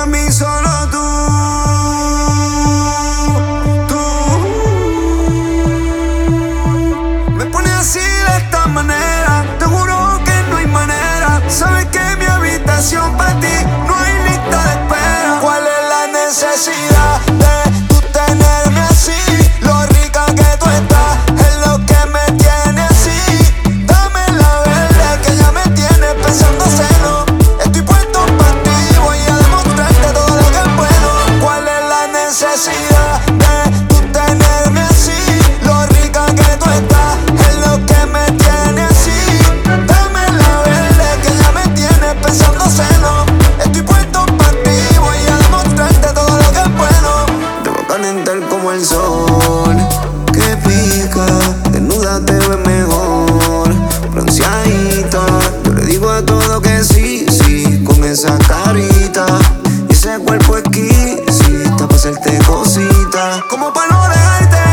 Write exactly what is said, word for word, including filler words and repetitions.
pa' mí solo tú. Tú me pones así de esta manera. Te juro que no hay manera. Sabes que en mi habitación para ti no hay lista de espera. ¿Cuál es la necesidad de tú tenerme así? Lo rica que tú estás es lo que me tiene así. Dame la verde que ya me tienes pensando celo. Estoy puesto pa' ti, voy a demostrarte todo lo que puedo. ¿Cuál es la necesidad de tú tenerme así? Lo rica que tú estás es lo que me tiene así. Dame la verde que ya me tienes pensando celo. Estoy puesto pa' ti, voy a demostrarte todo lo que puedo. Debo calentar como el sol que pica, desnuda te ves mejor, bronceadita. Yo le digo a todo que sí, sí, con esa carita y ese cuerpo exquisita pa' hacerte cosita, como pa' no dejarte